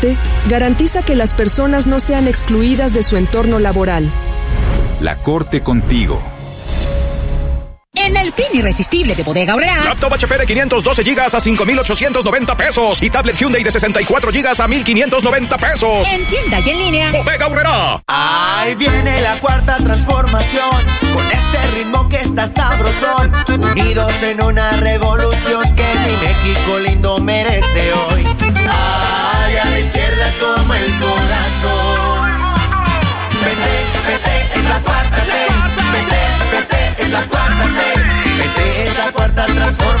ISSSTE garantiza que las personas no sean excluidas de su entorno laboral. La Corte contigo. En el fin irresistible de Bodega Aurrerá. Laptop HP de 512 GB a 5,890 pesos. Y tablet Hyundai de 64 GB a 1,590 pesos. En tienda y en línea. Bodega Aurrerá. Ahí viene la cuarta transformación. Con este ritmo que está sabrosón. Unidos en una revolución que es mi México lindo.